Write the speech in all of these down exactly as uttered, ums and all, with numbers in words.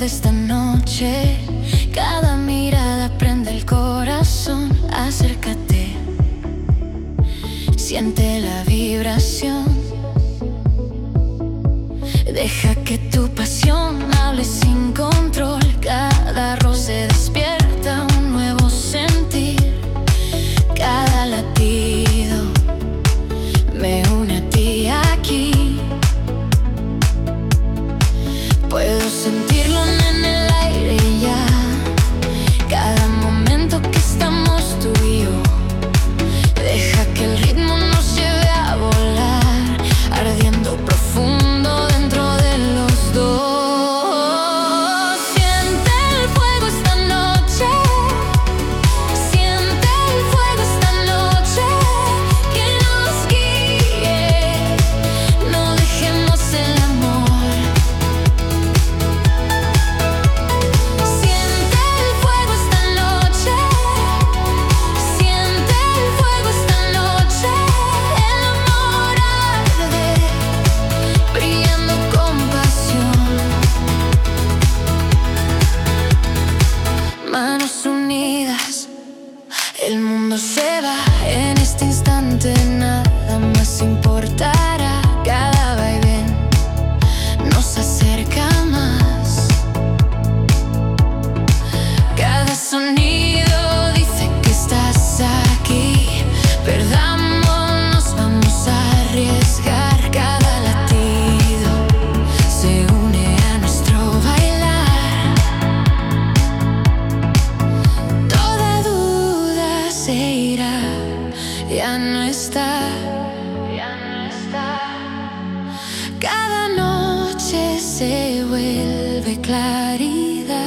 esta noche. Cada mirada prende el corazón. Acércate, siente la vibración. Deja que tu pasión hable sin control. Cada roce despierta un nuevo sentir. Cada latido me une a ti aquí. Puedo sentirlo en el aire ya. Cada momento que estamos tú y yo. Deja que el ritmo nos lleve a volar, ardiendo profundo dentro de los dos. Siente el fuego esta noche. Siente el fuego esta noche. Que nos guíe. No dejemos el amor. Siente el fuego esta noche. Siente el fuego esta noche. El amor arde, brillando con pasión. Manos unidas, el mundo se va. En este instante nada más importará. Cada vaivén nos acerca más. Cada sonido dice que estás aquí. Perdámonos, vamos a arriesgar. Cada latido se une a nuestro bailar. Toda duda se irá, ya no está, ya no está. Cada noche se vuelve claridad.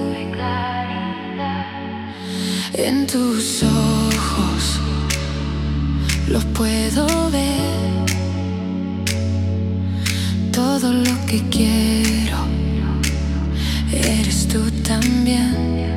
En tus ojos los puedo ver. Todo lo que quiero eres tú también.